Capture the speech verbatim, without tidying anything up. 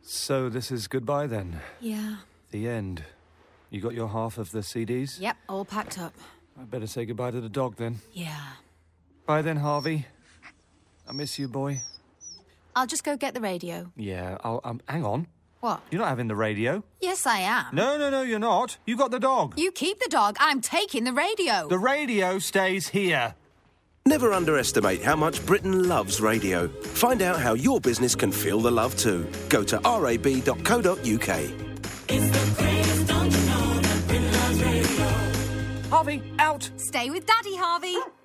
So this is goodbye then? Yeah. The end. You got your half of the C Ds? Yep, all packed up. I better say goodbye to the dog then. Yeah. Bye then, Harvey. I miss you, boy. I'll just go get the radio. Yeah, I'll... Um, hang on. What? You're not having the radio. Yes, I am. No, no, no, you're not. You got the dog. You keep the dog. I'm taking the radio. The radio stays here. Never underestimate how much Britain loves radio. Find out how your business can feel the love too. Go to r a b dot co dot u k. It's the greatest, don't you know that Britain loves radio? Harvey, out! Stay with Daddy, Harvey.